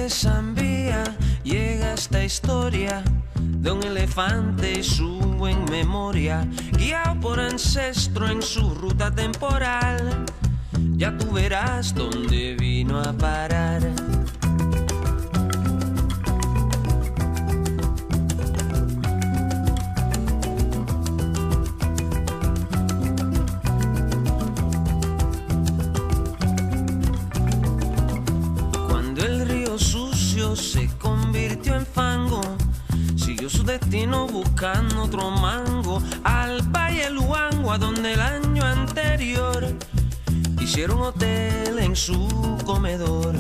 Zambia llega esta historia de un elefante y su en memoria, guiado por ancestro en su ruta temporal. Ya tú verás dónde vino a parar. Cuando el río sucio se convirtió en fango, siguió su destino buscando otro mango, al Valle Luango, a donde el año anterior hicieron hotel en su comedor.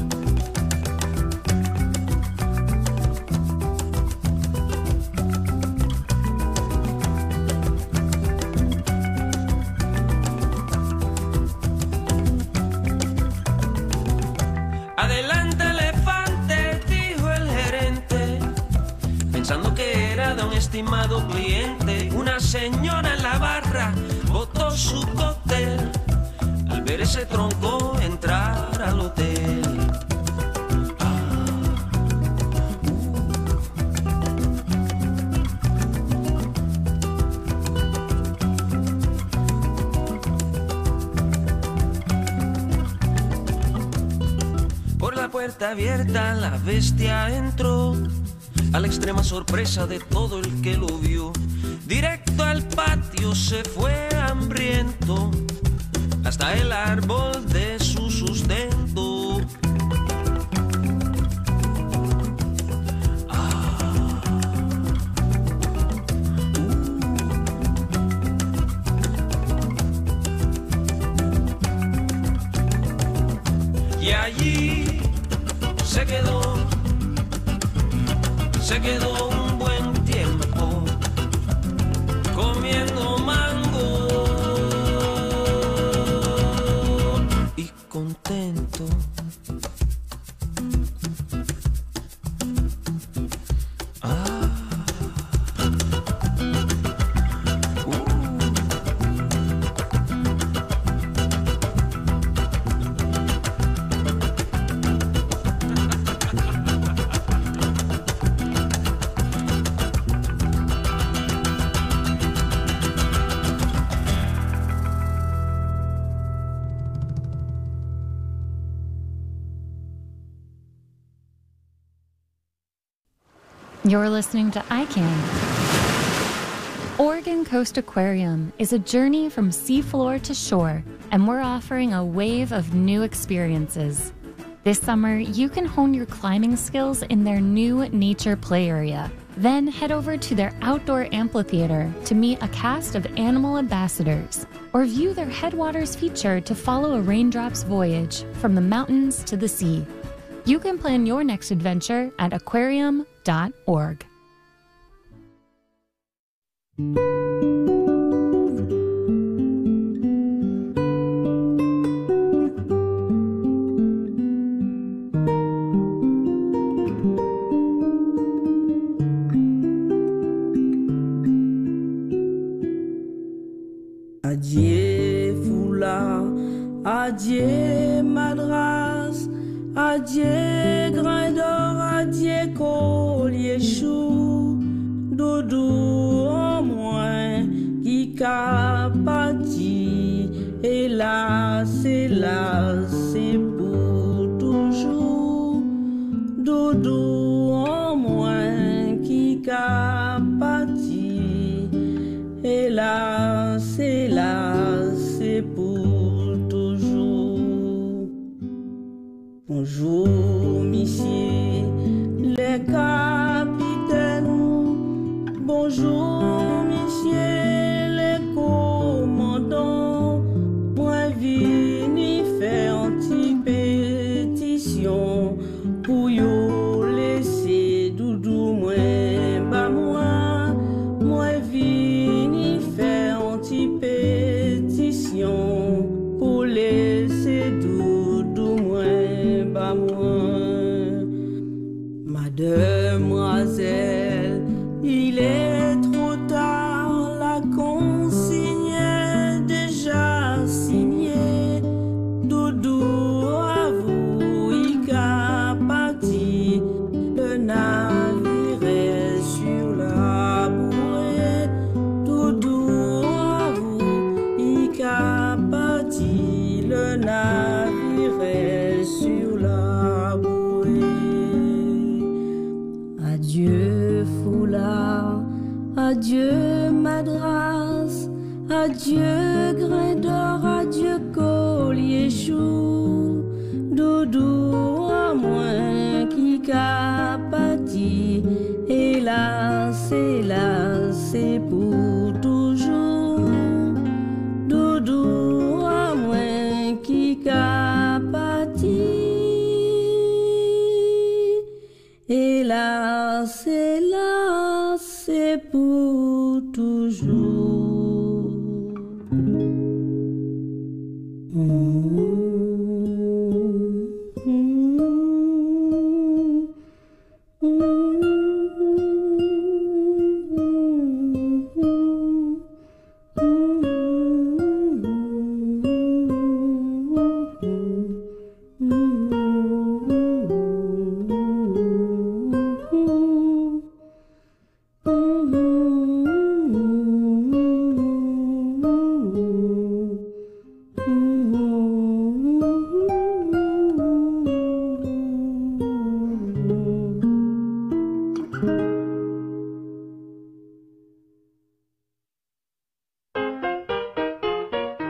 Adelante elefante, dijo el gerente, pensando que era de un estimado cliente. Una señora en la barra botó su cóctel al ver ese tronco entrar al hotel. Por la puerta abierta la bestia entró, a la extrema sorpresa de todo el que lo vio. Directo al patio se fue hambriento, hasta el árbol de su sustento. Y allí se quedó un buen tiempo comiendo mango y contento. You're listening to ICANN. Oregon Coast Aquarium is a journey from seafloor to shore, and we're offering a wave of new experiences. This summer, you can hone your climbing skills in their new nature play area. Then head over to their outdoor amphitheater to meet a cast of animal ambassadors, or view their Headwaters feature to follow a raindrop's voyage from the mountains to the sea. You can plan your next adventure at aquarium.org. Adieu Foula, adieu Madras, adieu grain d'or, adieu collier chou, doudou en moins qui qu'a parti, hélas, c'est pour toujours, doudou en moins qui qu'a parti, hélas, c'est pour toujours. Bonjour, messieurs les capitaines. Bonjour, messieurs les commandants. Moi, vini faire une petite pétition pour yo laisser doudou moi, bah moi. Moi, vini faire une petite pétition pour laisser doudou moi, bah moi. Mademoiselle, il est trop tard, la consigne est déjà signée. Doudou, à vous, il a parti, naviguerai sur la bouée. Adieu foulard, adieu madras, adieu grain d'or, adieu collier chou. Doudou à moins qui capati, hélas, hélas, c'est pour toujours. Doudou à moins qui capati, hélas, hélas, c'est pour toujours. Mm-hmm.